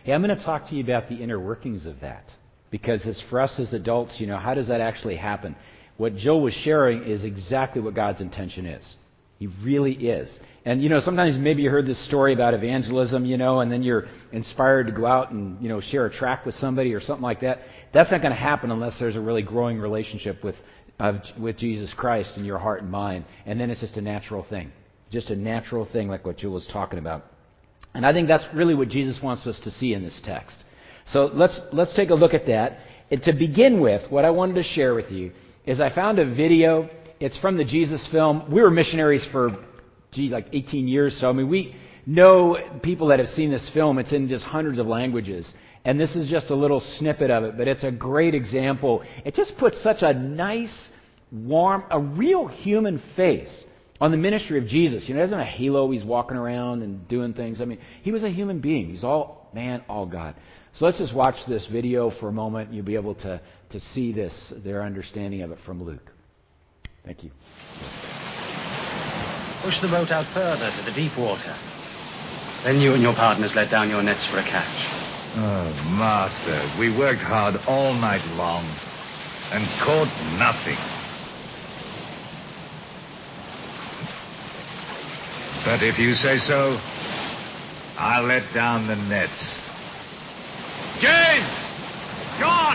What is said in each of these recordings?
Hey, I'm going to talk to you about the inner workings of that. Because it's for us as adults, how does that actually happen? What Jill was sharing is exactly what God's intention is. He really is. And, sometimes maybe you heard this story about evangelism, and then you're inspired to go out and, share a tract with somebody or something like that. That's not going to happen unless there's a really growing relationship with Jesus Christ in your heart and mind. And then it's just a natural thing. Just a natural thing like what Jill was talking about. And I think that's really what Jesus wants us to see in this text. So let's take a look at that. And to begin with, what I wanted to share with you is I found a video. It's from the Jesus film. We were missionaries for, like 18 years. So, we know people that have seen this film. It's in just hundreds of languages. And this is just a little snippet of it, but it's a great example. It just puts such a nice, warm, a real human face on the ministry of Jesus. He doesn't have a halo. He's walking around and doing things. He was a human being. He's all man, all God. So let's just watch this video for a moment. You'll be able to see their understanding of it from Luke. Thank you. Push the boat out further to the deep water. Then you and your partners let down your nets for a catch. Oh, Master, we worked hard all night long and caught nothing. But if you say so, I'll let down the nets. James! John!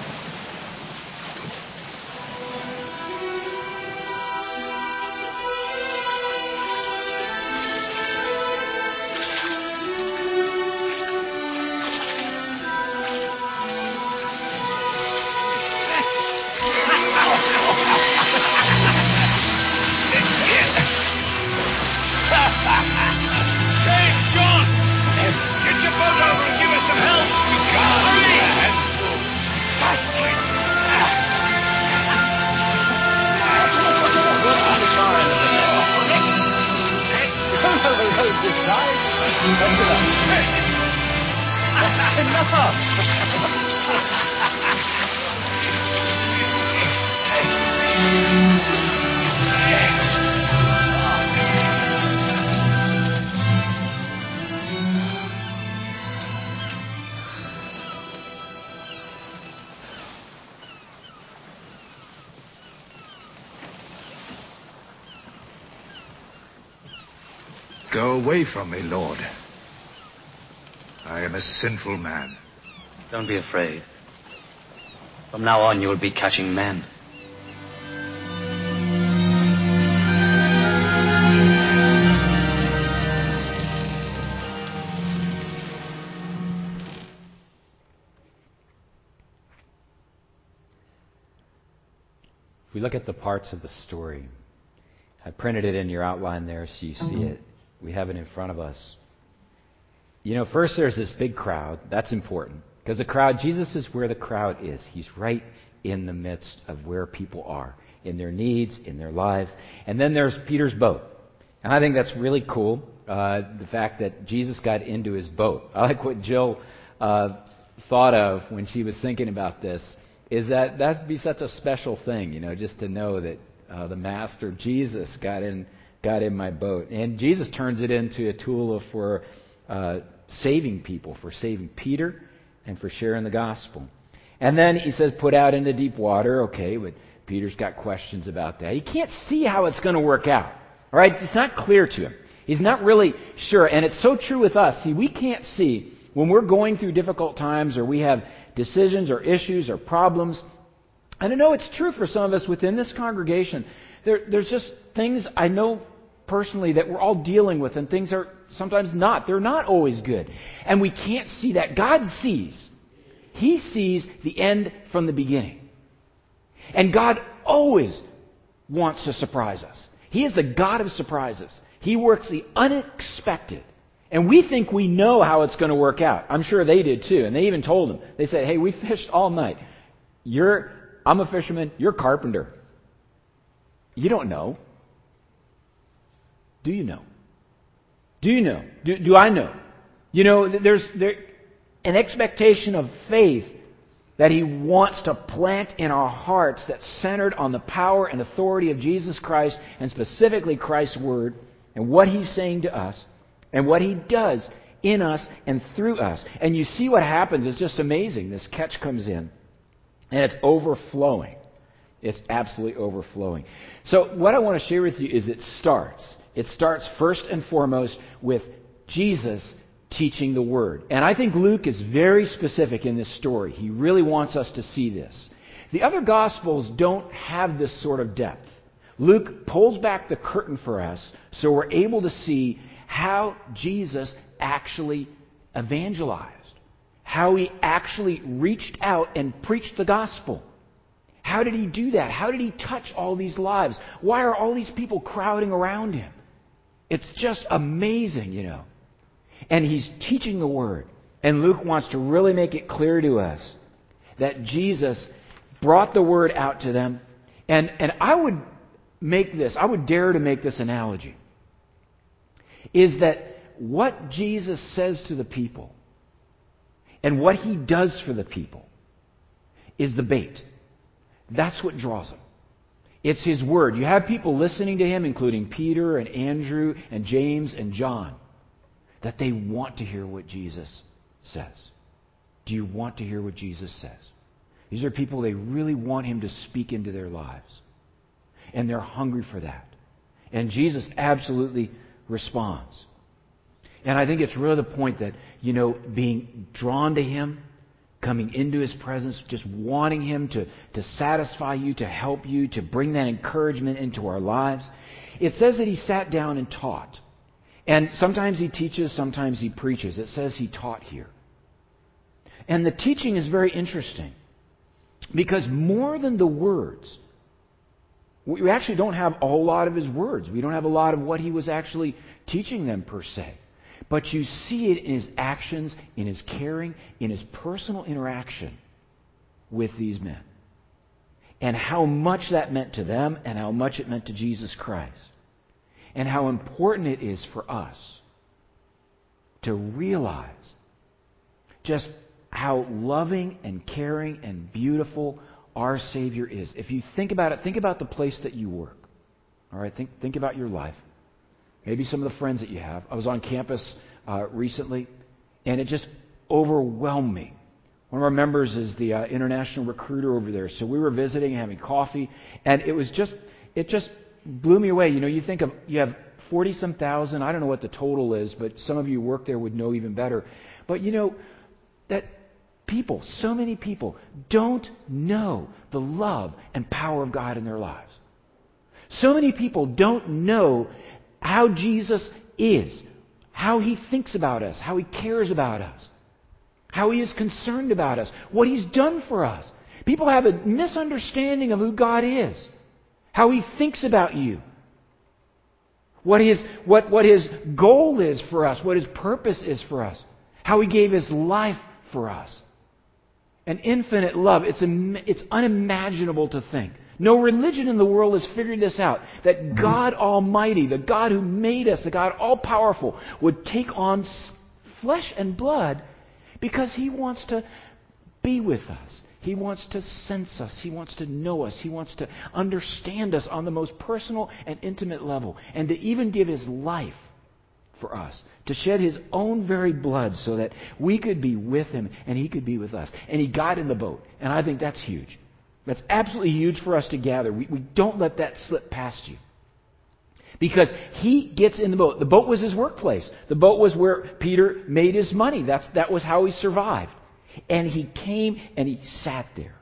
Go away from me, Lord. I am a sinful man. Don't be afraid. From now on, you will be catching men. If we look at the parts of the story, I printed it in your outline there so you see it. We have it in front of us. First there's this big crowd. That's important. Because the crowd, Jesus is where the crowd is. He's right in the midst of where people are, in their needs, in their lives. And then there's Peter's boat. And I think that's really cool, the fact that Jesus got into his boat. I like what Jill thought of when she was thinking about this, is that'd be such a special thing, just to know that the Master, Jesus, got in my boat. And Jesus turns it into a tool for saving people, for saving Peter and for sharing the gospel. And then he says, put out into deep water. Okay, but Peter's got questions about that. He can't see how it's going to work out. All right, it's not clear to him. He's not really sure. And it's so true with us. See, we can't see when we're going through difficult times or we have decisions or issues or problems. And I know it's true for some of us within this congregation. There's just things I know personally that we're all dealing with, and things are sometimes not. They're not always good. And we can't see that. God sees. He sees the end from the beginning. And God always wants to surprise us. He is the God of surprises. He works the unexpected. And we think we know how it's going to work out. I'm sure they did too. And they even told him. They said, hey, we fished all night. I'm a fisherman. You're a carpenter. You don't know. Do you know? Do you know? Do I know? There's an expectation of faith that He wants to plant in our hearts that's centered on the power and authority of Jesus Christ, and specifically Christ's Word and what He's saying to us and what He does in us and through us. And you see what happens. It's just amazing. This catch comes in, and it's overflowing. It's absolutely overflowing. So what I want to share with you is it starts first and foremost with Jesus teaching the Word. And I think Luke is very specific in this story. He really wants us to see this. The other Gospels don't have this sort of depth. Luke pulls back the curtain for us so we're able to see how Jesus actually evangelized, how he actually reached out and preached the gospel. How did he do that? How did he touch all these lives? Why are all these people crowding around him? It's just amazing, you know. And he's teaching the Word. And Luke wants to really make it clear to us that Jesus brought the Word out to them. And I would dare to make this analogy, is that what Jesus says to the people and what he does for the people is the bait. That's what draws them. It's his Word. You have people listening to him, including Peter and Andrew and James and John, that they want to hear what Jesus says. Do you want to hear what Jesus says? These are people, they really want him to speak into their lives. And they're hungry for that. And Jesus absolutely responds. And I think it's really the point that, you know, being drawn to him, coming into his presence, just wanting him to satisfy you, to help you, to bring that encouragement into our lives. It says that he sat down and taught. And sometimes he teaches, sometimes he preaches. It says he taught here. And the teaching is very interesting, because more than the words, we actually don't have a whole lot of his words. We don't have a lot of what he was actually teaching them per se. But you see it in his actions, in his caring, in his personal interaction with these men. And how much that meant to them and how much it meant to Jesus Christ. And how important it is for us to realize just how loving and caring and beautiful our Savior is. If you think about it, think about the place that you work. All right, think about your life. Maybe some of the friends that you have. I was on campus recently, and it just overwhelmed me. One of our members is the international recruiter over there, so we were visiting and having coffee, and it just blew me away. You know, you think of, you have 40-some thousand, I don't know what the total is, but some of you who work there would know even better. But you know, that people, so many people, don't know the love and power of God in their lives. So many people don't know how Jesus is, how he thinks about us, how he cares about us, how he is concerned about us, what he's done for us. People have a misunderstanding of who God is, how he thinks about you, what his goal is for us, what his purpose is for us, how he gave his life for us. An infinite love. It's unimaginable to think. No religion in the world has figured this out. That God Almighty, the God who made us, the God all-powerful, would take on flesh and blood because he wants to be with us. He wants to sense us. He wants to know us. He wants to understand us on the most personal and intimate level. And to even give his life for us, to shed his own very blood so that we could be with him and he could be with us. And he got in the boat. And I think that's huge. That's absolutely huge for us to gather. We don't let that slip past you. Because he gets in the boat. The boat was his workplace. The boat was where Peter made his money. That was how he survived. And he came and he sat there.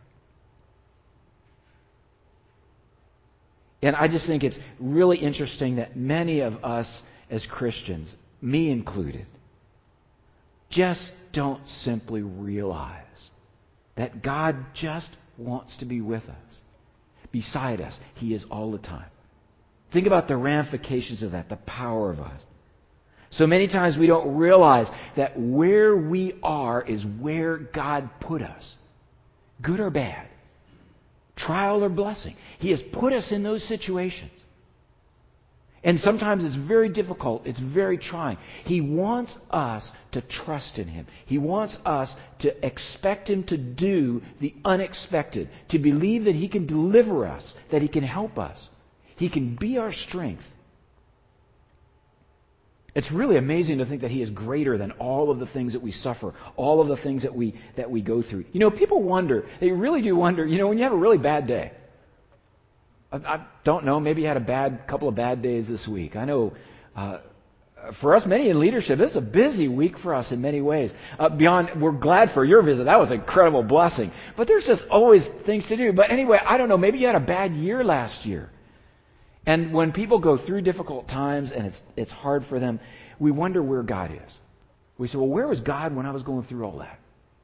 And I just think it's really interesting that many of us as Christians, me included, just don't simply realize that God just wants to be with us, beside us. He is all the time. Think about the ramifications of that, the power of us. So many times we don't realize that where we are is where God put us, good or bad, trial or blessing. He has put us in those situations. And sometimes it's very difficult. It's very trying. He wants us to trust in him. He wants us to expect him to do the unexpected, to believe that he can deliver us, that he can help us. He can be our strength. It's really amazing to think that He is greater than all of the things that we suffer, all of the things that we go through. People wonder, they really do wonder, when you have a really bad day. I don't know, maybe you had a couple of bad days this week. I know for us, many in leadership, this is a busy week for us in many ways. We're glad for your visit. That was an incredible blessing. But there's just always things to do. But anyway, I don't know, maybe you had a bad year last year. And when people go through difficult times and it's hard for them, we wonder where God is. We say, well, where was God when I was going through all that?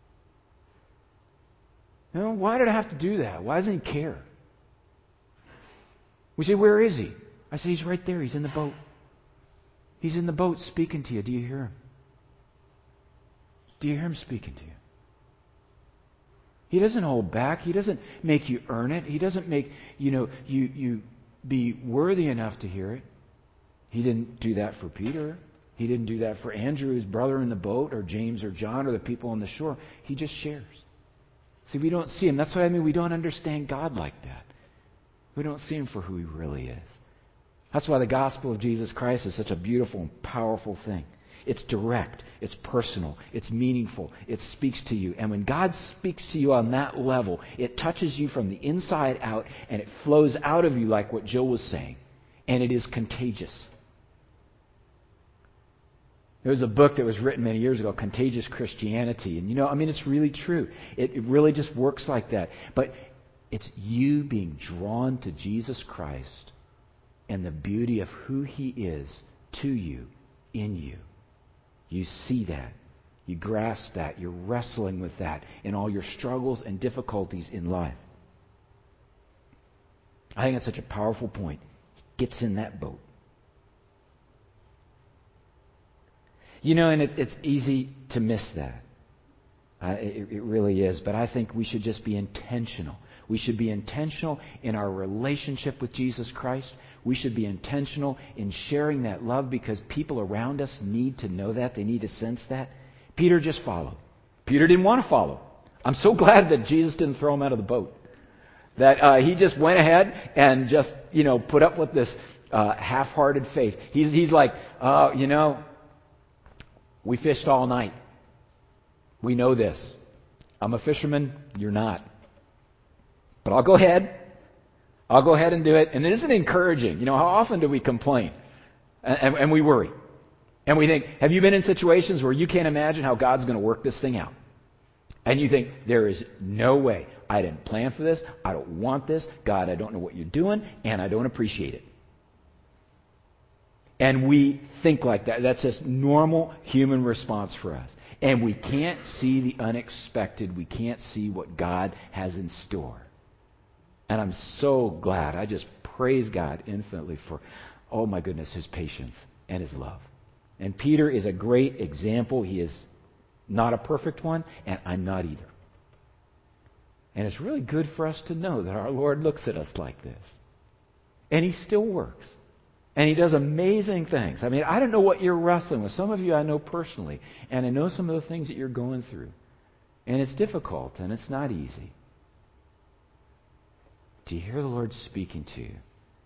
Why did I have to do that? Why doesn't He care? We say, where is He? I say, He's right there. He's in the boat. He's in the boat speaking to you. Do you hear Him? Do you hear Him speaking to you? He doesn't hold back. He doesn't make you earn it. He doesn't make you be worthy enough to hear it. He didn't do that for Peter. He didn't do that for Andrew, his brother in the boat, or James or John, or the people on the shore. He just shares. See, we don't see Him. That's what I mean. We don't understand God like that. We don't see Him for who He really is. That's why the gospel of Jesus Christ is such a beautiful and powerful thing. It's direct. It's personal. It's meaningful. It speaks to you. And when God speaks to you on that level, it touches you from the inside out and it flows out of you like what Jill was saying. And it is contagious. There was a book that was written many years ago, Contagious Christianity. And it's really true. It really just works like that. But it's you being drawn to Jesus Christ and the beauty of who He is to you, in you. You see that. You grasp that. You're wrestling with that in all your struggles and difficulties in life. I think it's such a powerful point. He gets in that boat. And it's easy to miss that. It really is. But I think we should just be intentional. We should be intentional in our relationship with Jesus Christ. We should be intentional in sharing that love because people around us need to know that. They need to sense that. Peter just followed. Peter didn't want to follow. I'm so glad that Jesus didn't throw him out of the boat. That he just went ahead and just, put up with this half-hearted faith. He's like, we fished all night. We know this. I'm a fisherman. You're not. But I'll go ahead. I'll go ahead and do it. And it isn't encouraging. How often do we complain? And we worry. And we think, have you been in situations where you can't imagine how God's going to work this thing out? And you think, there is no way. I didn't plan for this. I don't want this. God, I don't know what you're doing. And I don't appreciate it. And we think like that. That's just normal human response for us. And we can't see the unexpected. We can't see what God has in store. And I'm so glad. I just praise God infinitely for, oh my goodness, His patience and His love. And Peter is a great example. He is not a perfect one, and I'm not either. And it's really good for us to know that our Lord looks at us like this. And He still works. And He does amazing things. I don't know what you're wrestling with. Some of you I know personally. And I know some of the things that you're going through. And it's difficult, and it's not easy. Do you hear the Lord speaking to you?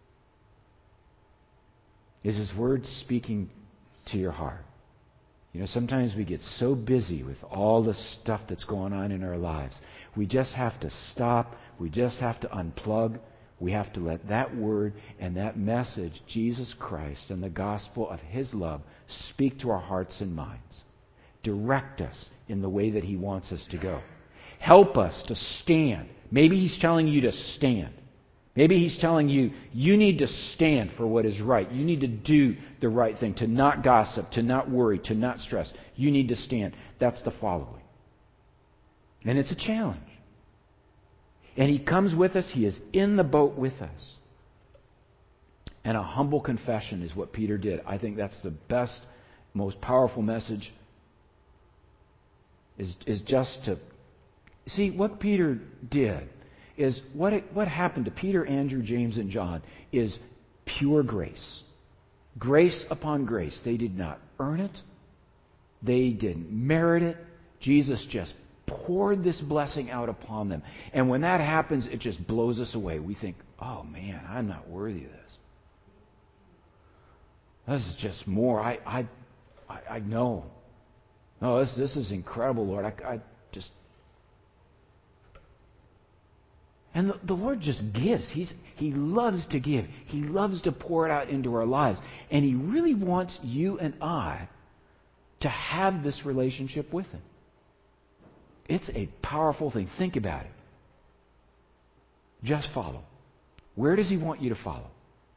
Is His Word speaking to your heart? Sometimes we get so busy with all the stuff that's going on in our lives. We just have to stop. We just have to unplug. We have to let that Word and that message, Jesus Christ and the gospel of His love, speak to our hearts and minds. Direct us in the way that He wants us to go. Help us to stand. Maybe He's telling you to stand. Maybe He's telling you, you need to stand for what is right. You need to do the right thing, to not gossip, to not worry, to not stress. You need to stand. That's the following. And it's a challenge. And He comes with us. He is in the boat with us. And a humble confession is what Peter did. I think that's the best, most powerful message. Is just to see what Peter did. Is what happened to Peter, Andrew, James, and John is pure grace. Grace upon grace. They did not earn it. They didn't merit it. Jesus just poured this blessing out upon them. And when that happens, it just blows us away. We think, oh man, I'm not worthy of this. This is just more. I know. No, this is incredible, Lord. I just... And the Lord just gives. He loves to give. He loves to pour it out into our lives. And He really wants you and I to have this relationship with Him. It's a powerful thing. Think about it. Just follow. Where does He want you to follow?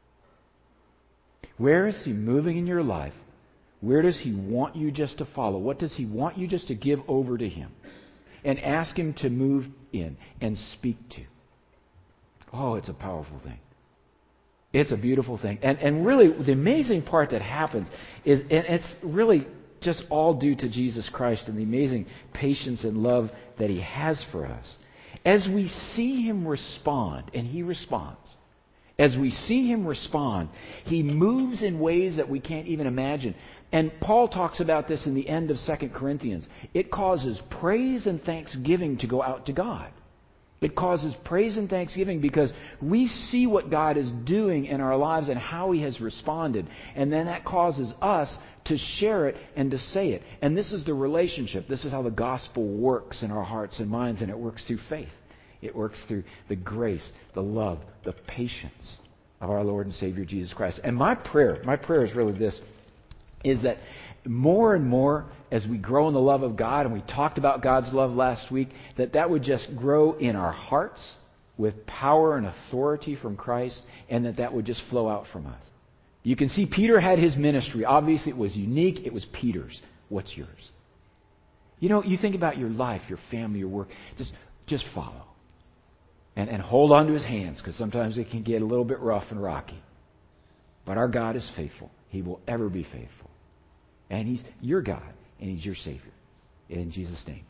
Where is He moving in your life? Where does He want you just to follow? What does He want you just to give over to Him? And ask Him to move in and speak to. Oh, it's a powerful thing. It's a beautiful thing. And really, the amazing part that happens is, and it's really just all due to Jesus Christ and the amazing patience and love that He has for us. As we see Him respond, and He responds, as we see Him respond, He moves in ways that we can't even imagine. And Paul talks about this in the end of 2 Corinthians. It causes praise and thanksgiving to go out to God. It causes praise and thanksgiving because we see what God is doing in our lives and how He has responded. And then that causes us to share it and to say it. And this is the relationship. This is how the gospel works in our hearts and minds, and it works through faith. It works through the grace, the love, the patience of our Lord and Savior Jesus Christ. And my prayer is really this, is that more and more as we grow in the love of God, and we talked about God's love last week, that would just grow in our hearts with power and authority from Christ, and that would just flow out from us. You can see Peter had his ministry. Obviously it was unique. It was Peter's. What's yours? You know, you think about your life, your family, your work. Just follow. And hold on to His hands, because sometimes it can get a little bit rough and rocky. But our God is faithful. He will ever be faithful. And He's your God, and He's your Savior. In Jesus' name.